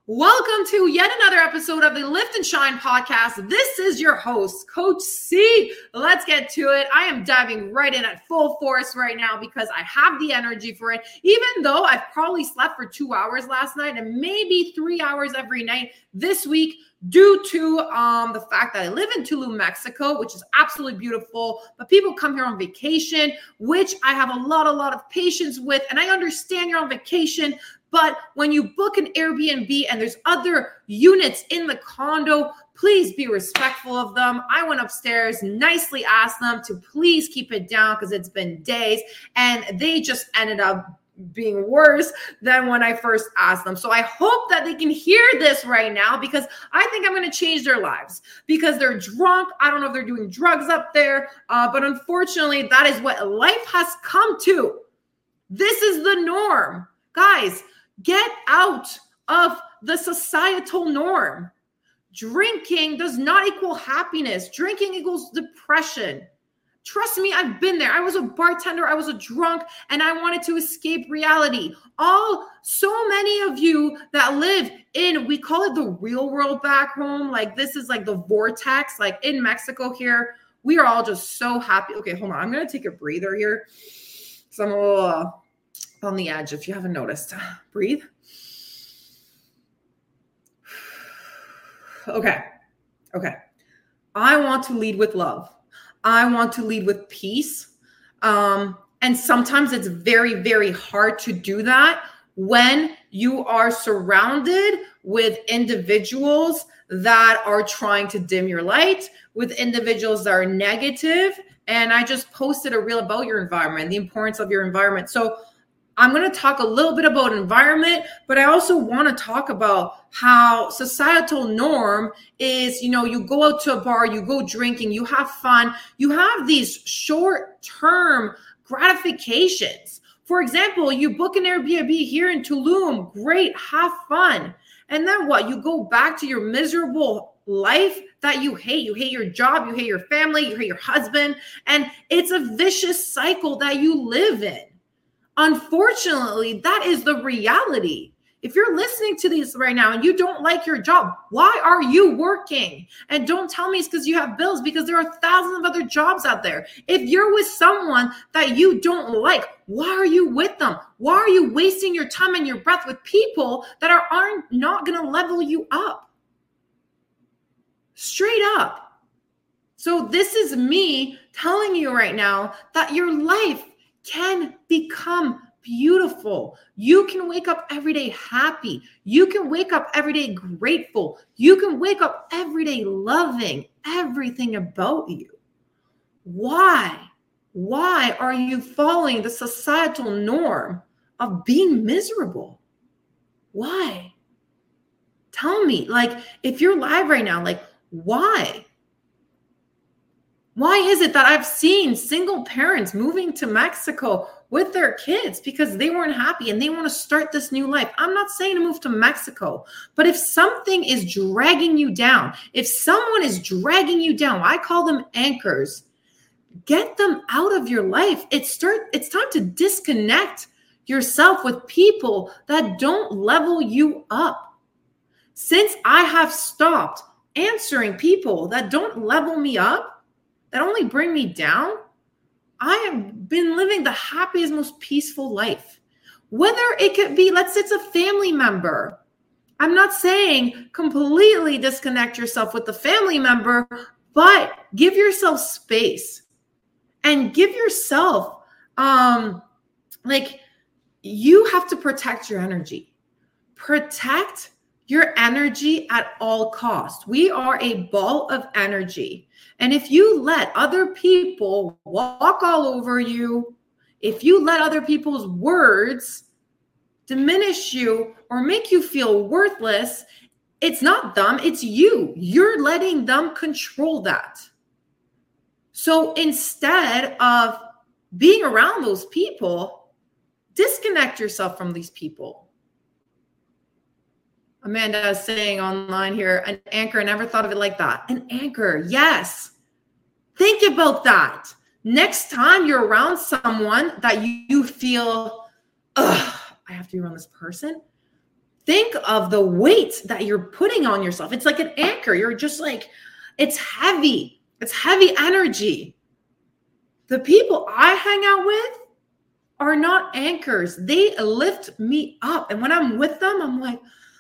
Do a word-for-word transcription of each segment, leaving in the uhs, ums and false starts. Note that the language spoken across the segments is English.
Welcome to yet another episode of the Lift and Shine podcast. This is your host, Coach C. Let's get to it. I am diving right in at full force right now because I have the energy for it. Even though I've probably slept for two hours last night and maybe three hours every night this week due to um, the fact that I live in Tulum, Mexico, which is absolutely beautiful. But people come here on vacation, which I have a lot, a lot of patience with. And I understand you're on vacation. But when you book an Airbnb and there's other units in the condo, please be respectful of them. I went upstairs, nicely asked them to please keep it down because it's been days. And they just ended up being worse than when I first asked them. So I hope that they can hear this right now because I think I'm going to change their lives because they're drunk. I don't know if they're doing drugs up there. Uh, but unfortunately, that is what life has come to. This is the norm. Guys, get out of the societal norm. Drinking does not equal happiness. Drinking equals depression. Trust me, I've been there. I was a bartender. I was a drunk, and I wanted to escape reality. All, so many of you that live in, we call it the real world back home. Like this is like the vortex, like in Mexico here. We are all just so happy. Okay, hold on. I'm going to take a breather here. So I'm a little uh, on the edge, if you haven't noticed. Breathe. Okay. Okay. I want to lead with love. I want to lead with peace. Um, and sometimes it's very, very hard to do that when you are surrounded with individuals that are trying to dim your light, with individuals that are negative. And I just posted a reel about your environment, the importance of your environment. So I'm going to talk a little bit about environment, but I also want to talk about how societal norm is, you know, you go out to a bar, you go drinking, you have fun, you have these short-term gratifications. For example, you book an Airbnb here in Tulum, great, have fun. And then what? You go back to your miserable life that you hate. You hate your job, you hate your family, you hate your husband, and it's a vicious cycle that you live in. Unfortunately, that is the reality. If you're listening to this right now and you don't like your job, why are you working? And don't tell me it's because you have bills, because there are thousands of other jobs out there. If you're with someone that you don't like, why are you with them? Why are you wasting your time and your breath with people that are aren't not going to level you up? Straight up. So this is me telling you right now that your life can become beautiful. You can wake up every day happy. You can wake up every day grateful. You can wake up every day loving everything about you. Why? Why are you following the societal norm of being miserable? Why? Tell me, like, if you're live right now, like, why? Why is it that I've seen single parents moving to Mexico with their kids because they weren't happy and they want to start this new life? I'm not saying to move to Mexico, but if something is dragging you down, if someone is dragging you down, I call them anchors, get them out of your life. It's start. It's time to disconnect yourself with people that don't level you up. Since I have stopped answering people that don't level me up, that only bring me down, I have been living the happiest, most peaceful life. Whether it could be, let's say it's a family member. I'm not saying completely disconnect yourself with the family member, but give yourself space and give yourself, um, like, you have to protect your energy. Protect your energy at all costs. We are a ball of energy. And if you let other people walk all over you, if you let other people's words diminish you or make you feel worthless, it's not them, it's you. You're letting them control that. So instead of being around those people, disconnect yourself from these people. Amanda is saying online here, an anchor. I never thought of it like that. An anchor. Yes. Think about that. Next time you're around someone that you, you feel, ugh, I have to be around this person. think of the weight that you're putting on yourself. It's like an anchor. You're just like, it's heavy. It's heavy energy. The people I hang out with are not anchors. They lift me up. And when I'm with them, I'm like,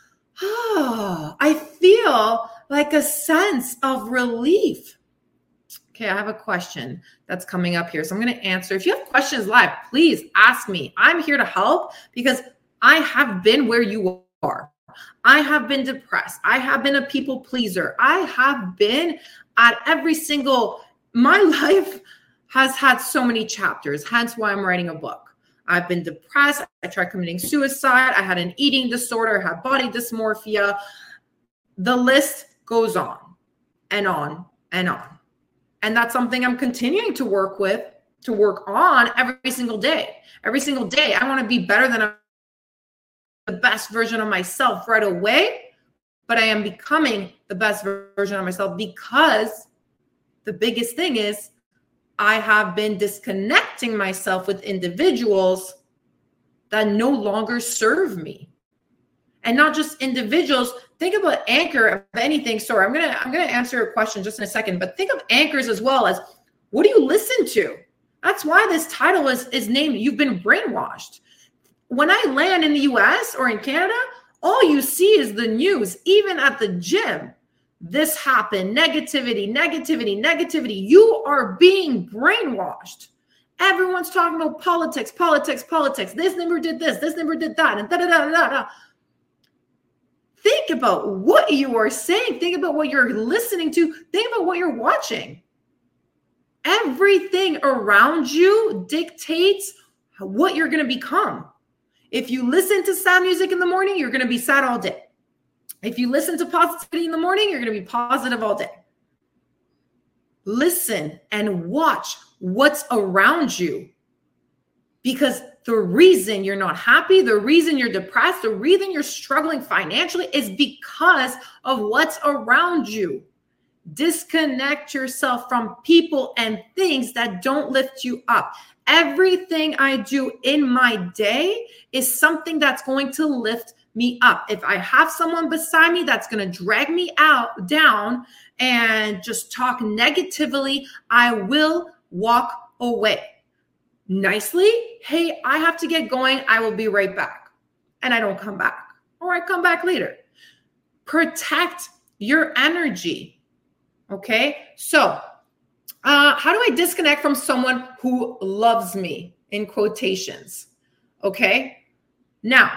oh, I feel like a sense of relief. Okay, I have a question that's coming up here. So I'm going to answer. If you have questions live, please ask me. I'm here to help because I have been where you are. I have been depressed. I have been a people pleaser. I have been at every single, my life has had so many chapters, hence why I'm writing a book. I've been depressed. I tried committing suicide. I had an eating disorder, I had body dysmorphia. The list goes on and on and on. And that's something I'm continuing to work with, to work on every single day. Every single day, I want to be better than a, the best version of myself right away, but I am becoming the best version of myself because the biggest thing is I have been disconnecting myself with individuals that no longer serve me. And not just individuals. Think about anchor of anything. Sorry, I'm gonna I'm gonna answer your question just in a second, but think of anchors as well as what do you listen to? That's why this title is, is named You've Been Brainwashed. When I land in the U S or in Canada, all you see is the news, even at the gym. This happened, negativity, negativity, negativity. You are being brainwashed. Everyone's talking about politics, politics, politics. This neighbor did this, this neighbor did that, and da da da da da. Think about what you are saying. Think about what you're listening to. Think about what you're watching. Everything around you dictates what you're going to become. If you listen to sad music in the morning, you're going to be sad all day. If you listen to positivity in the morning, you're going to be positive all day. Listen and watch what's around you. Because the reason you're not happy, the reason you're depressed, the reason you're struggling financially is because of what's around you. Disconnect yourself from people and things that don't lift you up. Everything I do in my day is something that's going to lift me up. If I have someone beside me that's going to drag me out down and just talk negatively, I will walk away. Nicely, hey, I have to get going. I will be right back. And I don't come back, or I come back later. Protect your energy. Okay. So, uh, how do I disconnect from someone who loves me in quotations? Okay. Now,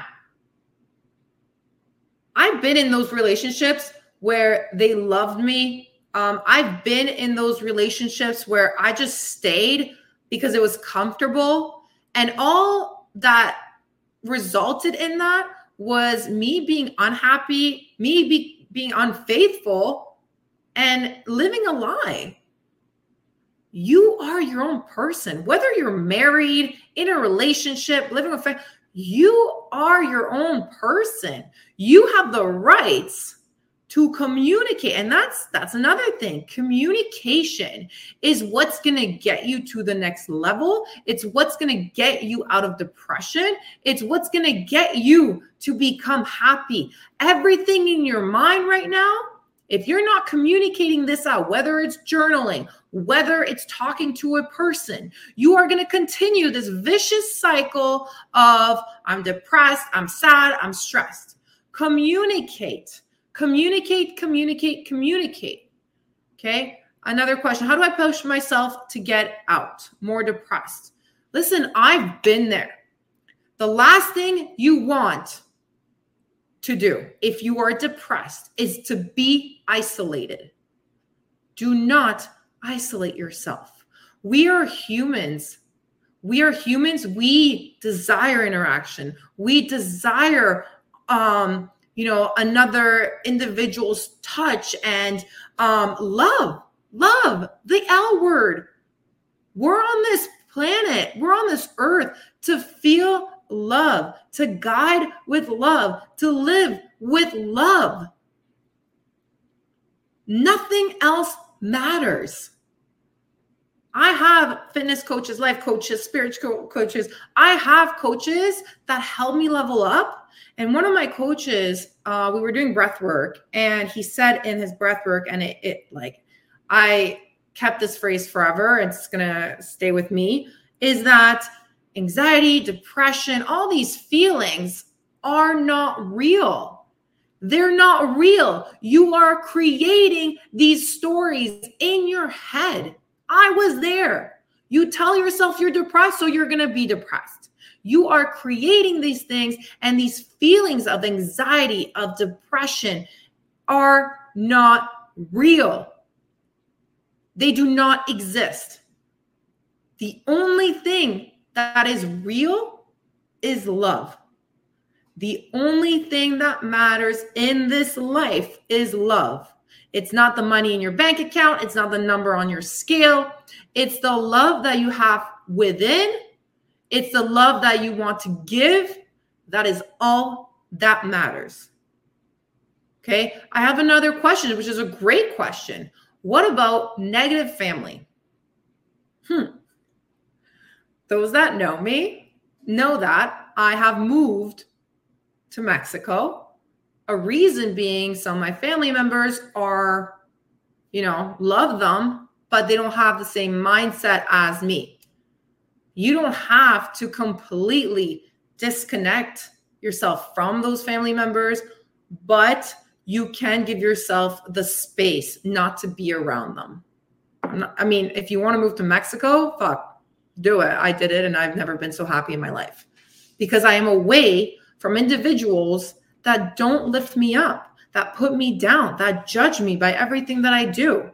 I've been in those relationships where they loved me. Um, I've been in those relationships where I just stayed because it was comfortable. And all that resulted in that was me being unhappy, me be, being unfaithful, and living a lie. You are your own person. Whether you're married, in a relationship, living with family, you are your own person. You have the rights to communicate. And that's that's another thing. Communication is what's going to get you to the next level. It's what's going to get you out of depression. It's what's going to get you to become happy. Everything in your mind right now, if you're not communicating this out, whether it's journaling, whether it's talking to a person, you are going to continue this vicious cycle of I'm depressed, I'm sad, I'm stressed. Communicate. Communicate, communicate, communicate. Okay. Another question. How do I push myself to get out more depressed? Listen, I've been there. The last thing you want to do if you are depressed is to be isolated. Do not isolate yourself. We are humans. We are humans. We desire interaction. We desire, um, you know, another individual's touch and um, love, love, the L word. We're on this planet, we're on this earth to feel love, to guide with love, to live with love. Nothing else matters. I have fitness coaches, life coaches, spiritual coaches. I have coaches that help me level up And one of my coaches, uh, we were doing breath work, and he said in his breath work, and it, it like, I kept this phrase forever, it's going to stay with me, is that anxiety, depression, all these feelings are not real. They're not real. You are creating these stories in your head. I was there. You tell yourself you're depressed, so you're going to be depressed. You are creating these things, and these feelings of anxiety, of depression are not real. They do not exist. The only thing that is real is love. The only thing that matters in this life is love. It's not the money in your bank account. It's not the number on your scale. It's the love that you have within. It's the love that you want to give. That is all that matters. Okay. I have another question, which is a great question. What about negative family? Hmm. Those that know me know that I have moved to Mexico. A reason being, some of my family members are, you know, love them, but they don't have the same mindset as me. You don't have to completely disconnect yourself from those family members, but you can give yourself the space not to be around them. I mean, if you want to move to Mexico, fuck, do it. I did it, and I've never been so happy in my life because I am away from individuals that don't lift me up, that put me down, that judge me by everything that I do.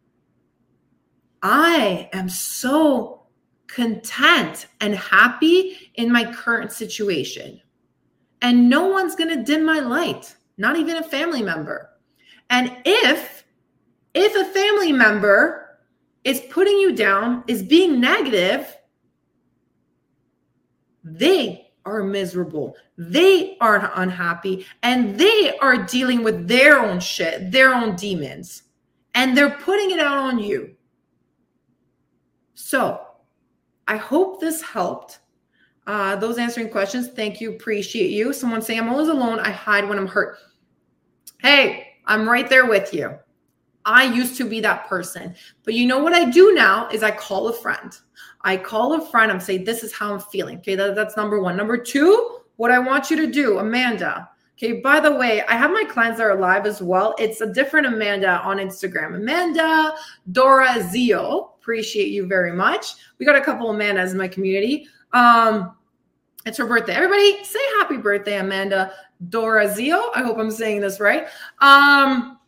I am so content and happy in my current situation. And no one's going to dim my light, not even a family member. And if, if a family member is putting you down, is being negative, they are miserable. They are unhappy, and they are dealing with their own shit, their own demons, and they're putting it out on you. So I hope this helped. Uh, those answering questions, thank you, appreciate you. Someone saying, I'm always alone. I hide when I'm hurt. Hey, I'm right there with you. I used to be that person. But you know what I do now is I call a friend. I call a friend and say, this is how I'm feeling. Okay, that, that's number one. Number two, what I want you to do, Amanda. Okay, by the way, I have my clients that are live as well. It's a different Amanda on Instagram. Amanda Dorazio. Appreciate you very much. We got a couple Amandas in my community. Um, it's her birthday. Everybody say happy birthday, Amanda Dorazio. I hope I'm saying this right. Um,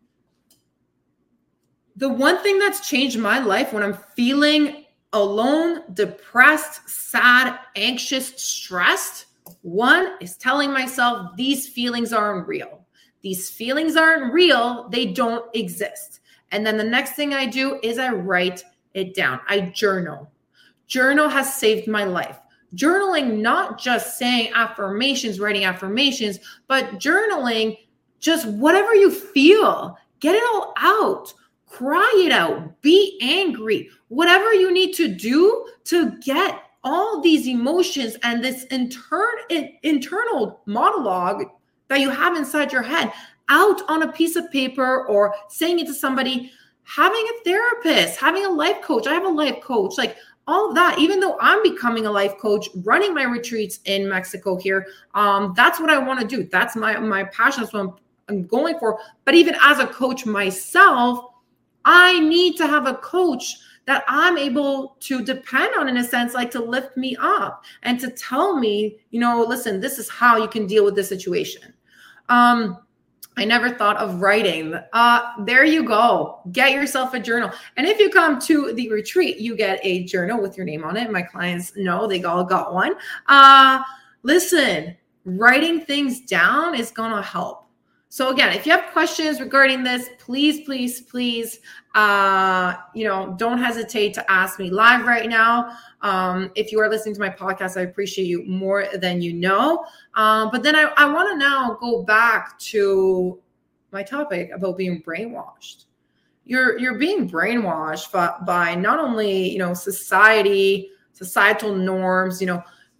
the one thing that's changed my life when I'm feeling alone, depressed, sad, anxious, stressed, one is telling myself these feelings aren't real. These feelings aren't real. They don't exist. And then the next thing I do is I write it down. I journal. Journal has saved my life. Journaling, not just saying affirmations, writing affirmations, but journaling just whatever you feel. Get it all out. Cry it out. Be angry. Whatever you need to do to get all these emotions and this intern, internal monologue that you have inside your head out on a piece of paper or saying it to somebody, having a therapist, having a life coach. I have a life coach, like all of that. Even though I'm becoming a life coach, running my retreats in Mexico here, um, that's what I want to do. That's my, my passion. That's what I'm, I'm going for. But even as a coach myself, I need to have a coach that I'm able to depend on, in a sense, like to lift me up and to tell me, you know, listen, this is how you can deal with this situation. Um, I never thought of writing. Uh, there you go. Get yourself a journal. And if you come to the retreat, you get a journal with your name on it. My clients know they all got one. Uh, listen, writing things down is going to help. So again, if you have questions regarding this, please, please, please, uh, you know, don't hesitate to ask me live right now. Um, if you are listening to my podcast, I appreciate you more than you know. Um, but then I, I want to now go back to my topic about being brainwashed. You're you're being brainwashed by, by not only, you know, society, societal norms, you know,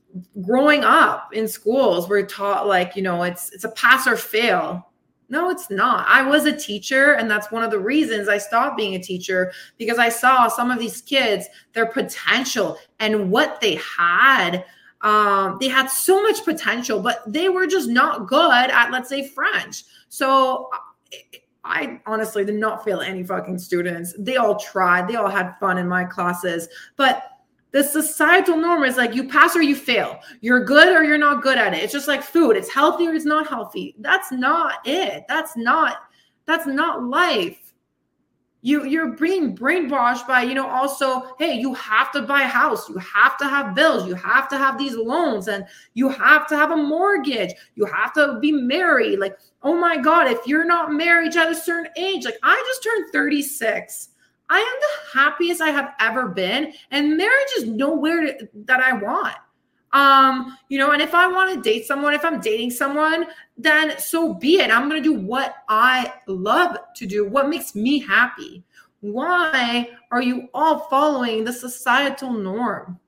growing up in schools, we're taught like, you know, it's it's a pass or fail. No, it's not. I was a teacher, and that's one of the reasons I stopped being a teacher, because I saw some of these kids, their potential and what they had. Um, they had so much potential, but they were just not good at, let's say, French. So I honestly did not fail any fucking students. They all tried. They all had fun in my classes. But the societal norm is like, you pass or you fail. You're good or you're not good at it. It's just like food. It's healthy or it's not healthy. That's not it. That's not, that's not life. You, you're being brainwashed by, you know, also, hey, you have to buy a house. You have to have bills. You have to have these loans, and you have to have a mortgage. You have to be married. Like, oh my God, if you're not married at a certain age, like I just turned thirty-six. I am the happiest I have ever been, and marriage is nowhere to, that I want. Um, you know, and if I want to date someone, if I'm dating someone, then so be it. I'm going to do what I love to do, what makes me happy. Why are you all following the societal norm?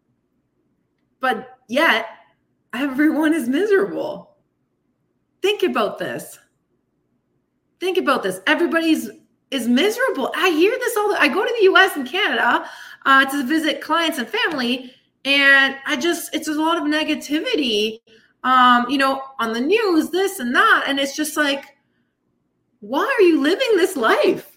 But yet, everyone is miserable. Think about this. Think about this. Everybody's is miserable. I hear this all the I go to the U S and Canada uh, to visit clients and family, and I just, it's a lot of negativity, um, you know, on the news, this and that. And it's just like, why are you living this life?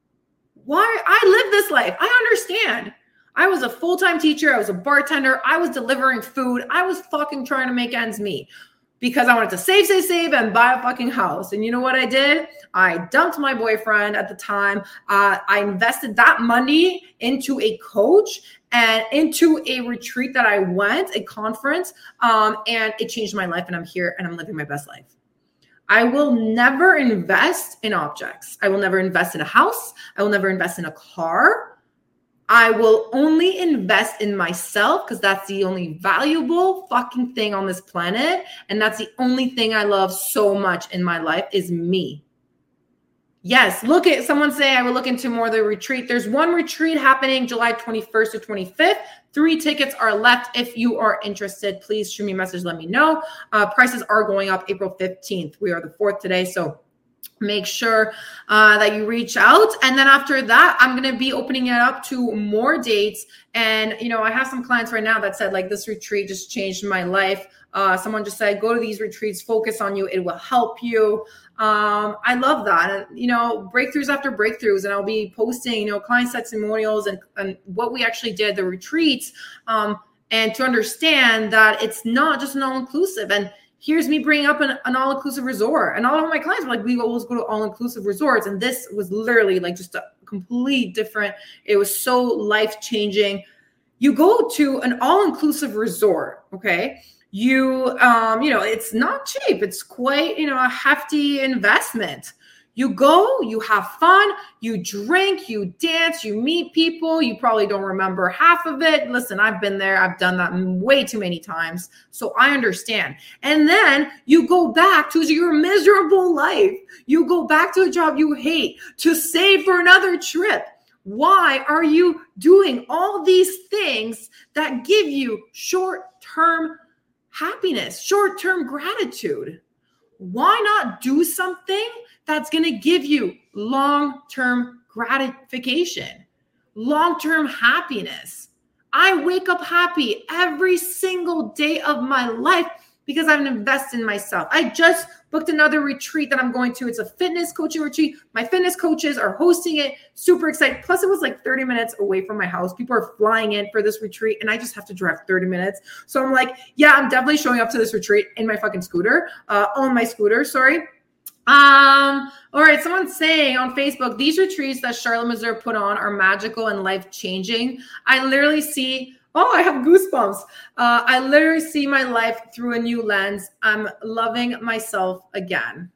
Why? I live this life. I understand. I was a full-time teacher. I was a bartender. I was delivering food. I was fucking trying to make ends meet, because I wanted to save, save, save, and buy a fucking house. And you know what I did? I dumped my boyfriend at the time. Uh, I invested that money into a coach and into a retreat that I went, a conference, um, and it changed my life. And I'm here and I'm living my best life. I will never invest in objects. I will never invest in a house. I will never invest in a car. I will only invest in myself, because that's the only valuable fucking thing on this planet. And that's the only thing I love so much in my life is me. Yes, look at someone say I will look into more of the retreat. There's one retreat happening July twenty-first to twenty-fifth. Three tickets are left. If you are interested, please shoot me a message. Let me know. Uh, prices are going up April fifteenth. We are the fourth today. So make sure uh, that you reach out. And then after that, I'm going to be opening it up to more dates. And, you know, I have some clients right now that said, like, this retreat just changed my life. Uh, someone just said, go to these retreats, focus on you. It will help you. Um, I love that. And, you know, breakthroughs after breakthroughs. And I'll be posting, you know, client testimonials and, and what we actually did, the retreats, um, and to understand that it's not just an all-inclusive. And here's me bringing up an, an all-inclusive resort. And all of my clients were like, we always go to all-inclusive resorts. And this was literally like just a complete different, it was so life-changing. You go to an all-inclusive resort, okay? You, um, you know, it's not cheap. It's quite, you know, a hefty investment. You go, you have fun, you drink, you dance, you meet people. You probably don't remember half of it. Listen, I've been there. I've done that way too many times. So I understand. And then you go back to your miserable life. You go back to a job you hate to save for another trip. Why are you doing all these things that give you short-term happiness, short-term gratitude? Why not do something that's going to give you long-term gratification, long-term happiness? I wake up happy every single day of my life because I've invested in myself. I just booked another retreat that I'm going to. It's a fitness coaching retreat. My fitness coaches are hosting it. Super excited. Plus, it was like thirty minutes away from my house. People are flying in for this retreat, and I just have to drive thirty minutes. So I'm like, yeah, I'm definitely showing up to this retreat in my fucking scooter, uh, on my scooter, sorry. Um, all right. Someone's saying on Facebook, these retreats that Charlotte Mazur put on are magical and life-changing. I literally see, oh, I have goosebumps. Uh, I literally see my life through a new lens. I'm loving myself again.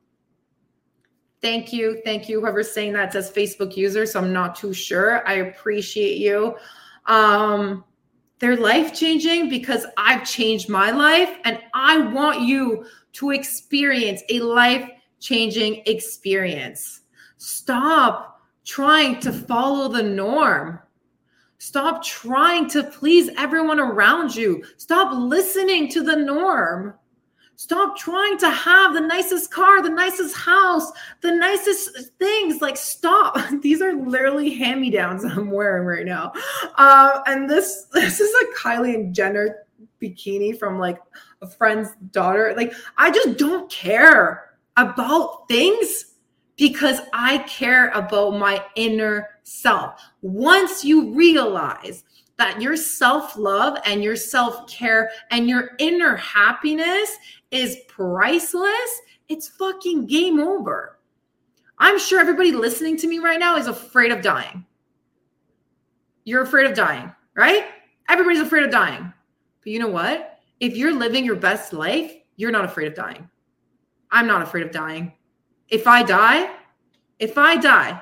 Thank you. Thank you. Whoever's saying that says Facebook user, so I'm not too sure. I appreciate you. Um, they're life-changing because I've changed my life, and I want you to experience a life-changing experience. Stop trying to follow the norm. Stop trying to please everyone around you. Stop listening to the norm. Stop trying to have the nicest car, the nicest house, the nicest things. Like, stop. These are literally hand-me-downs I'm wearing right now. Uh, and this this is a Kylie Jenner bikini from like a friend's daughter. Like, I just don't care about things because I care about my inner self. Once you realize that your self-love and your self-care and your inner happiness is priceless, it's fucking game over. I'm sure everybody listening to me right now is afraid of dying. You're afraid of dying, right? Everybody's afraid of dying. But you know what? If you're living your best life, you're not afraid of dying. I'm not afraid of dying. If I die, if I die,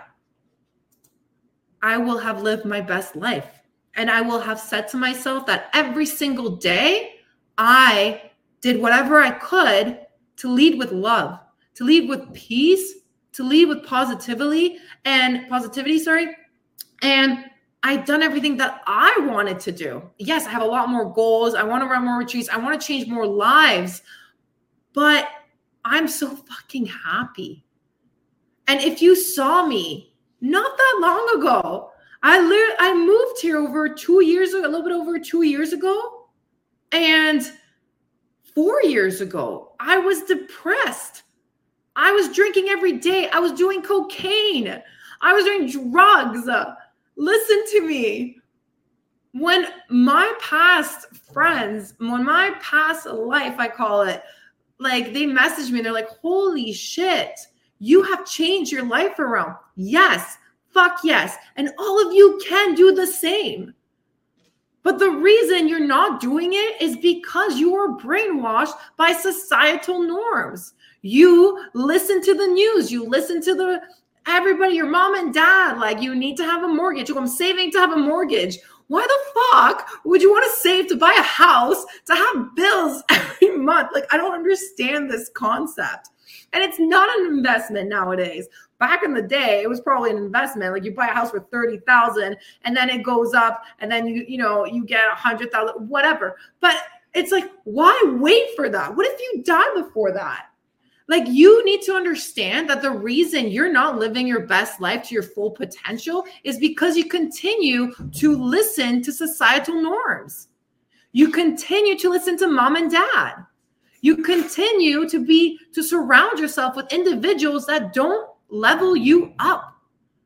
I will have lived my best life. And I will have said to myself that every single day, I did whatever I could to lead with love, to lead with peace, to lead with positivity and positivity, sorry. And I've done everything that I wanted to do. Yes, I have a lot more goals. I want to run more retreats. I want to change more lives. But I'm so fucking happy. And if you saw me not that long ago, I literally, I moved here over two years ago, a little bit over two years ago. And four years ago, I was depressed. I was drinking every day. I was doing cocaine. I was doing drugs. Listen to me. When my past friends, when my past life, I call it, like they message me, they're like, holy shit, you have changed your life around. Yes. Fuck yes. And all of you can do the same. But the reason you're not doing it is because you are brainwashed by societal norms. You listen to the news. You listen to the everybody, your mom and dad, like you need to have a mortgage. I'm saving to have a mortgage. Why the fuck would you want to save to buy a house, to have bills every month? Like, I don't understand this concept. And it's not an investment nowadays. Back in the day, it was probably an investment. Like you buy a house for thirty thousand and then it goes up and then you, you know, you get a hundred thousand, whatever. But it's like, why wait for that? What if you die before that? Like you need to understand that the reason you're not living your best life to your full potential is because you continue to listen to societal norms. You continue to listen to mom and dad. You continue to be, to surround yourself with individuals that don't level you up.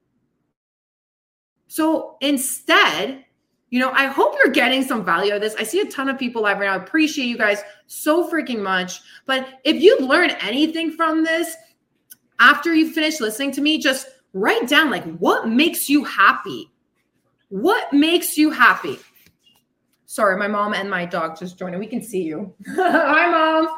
So instead, you know, I hope you're getting some value out of this. I see a ton of people live right now. I appreciate you guys so freaking much. But if you've learned anything from this, after you finish listening to me, just write down like what makes you happy. What makes you happy? Sorry, my mom and my dog just joined. We can see you. Hi, Mom.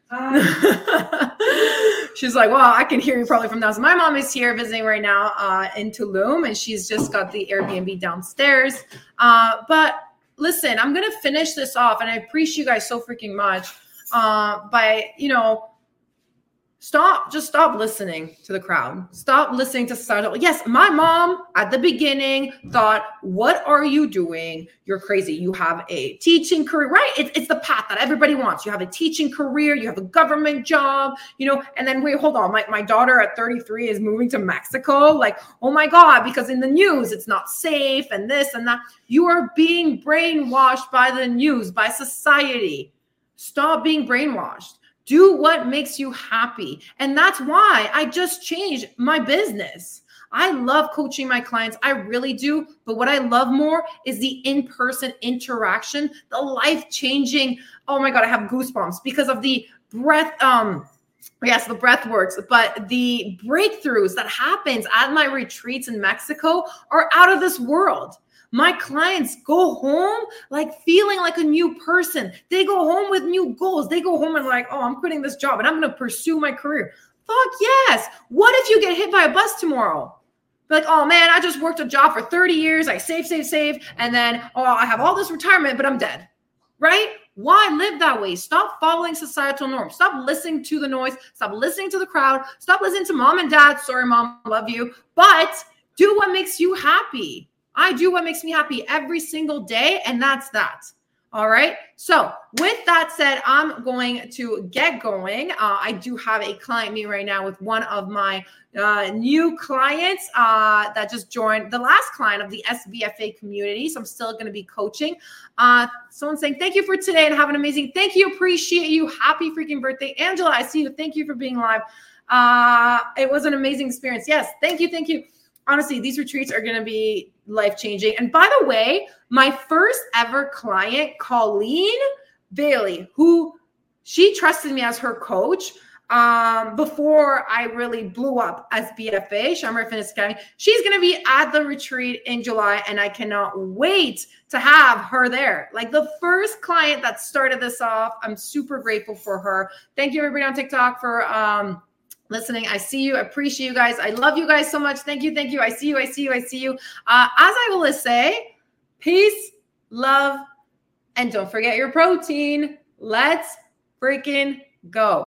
Hi. She's like, well, I can hear you probably from downstairs. My mom is here visiting right now uh, in Tulum, and she's just got the Airbnb downstairs. Uh, but listen, I'm going to finish this off, and I appreciate you guys so freaking much uh, by, you know, Stop, just stop listening to the crowd. Stop listening to societal. Yes, my mom at the beginning thought, what are you doing? You're crazy. You have a teaching career, right? It's, it's the path that everybody wants. You have a teaching career. You have a government job, you know, and then wait, hold on. My, my daughter at thirty-three is moving to Mexico. Like, oh my God, because in the news, it's not safe and this and that. You are being brainwashed by the news, by society. Stop being brainwashed. Do what makes you happy. And that's why I just changed my business. I love coaching my clients. I really do. But what I love more is the in-person interaction, the life-changing. Oh my God, I have goosebumps because of the breath. Um, yes, the breath works, but the breakthroughs that happens at my retreats in Mexico are out of this world. My clients go home like feeling like a new person. They go home with new goals. They go home and like, oh, I'm quitting this job and I'm going to pursue my career. Fuck yes. What if you get hit by a bus tomorrow? Be like, oh man, I just worked a job for thirty years. I save, save, save. And then, oh, I have all this retirement, but I'm dead. Right? Why live that way? Stop following societal norms. Stop listening to the noise. Stop listening to the crowd. Stop listening to mom and dad. Sorry, mom, love you. But do what makes you happy. I do what makes me happy every single day, and that's that. All right. So with that said, I'm going to get going. Uh, I do have a client meeting right now with one of my uh, new clients uh, that just joined, the last client of the S B F A community. So I'm still going to be coaching. Uh, someone saying, thank you for today and have an amazing, thank you. Appreciate you. Happy freaking birthday. Angela, I see you. Thank you for being live. Uh, it was an amazing experience. Yes. Thank you. Thank you. Honestly, these retreats are going to be life-changing. And by the way, my first ever client, Colleen Bailey, who she trusted me as her coach um, before I really blew up as B F A, Shamrock Fitness Academy. She's going to be at the retreat in July, and I cannot wait to have her there. Like the first client that started this off, I'm super grateful for her. Thank you, everybody on TikTok, for um, listening. I see you. I appreciate you guys. I love you guys so much. Thank you. Thank you. I see you. I see you. I see you. Uh, as I will say, peace, love, and don't forget your protein. Let's freaking go.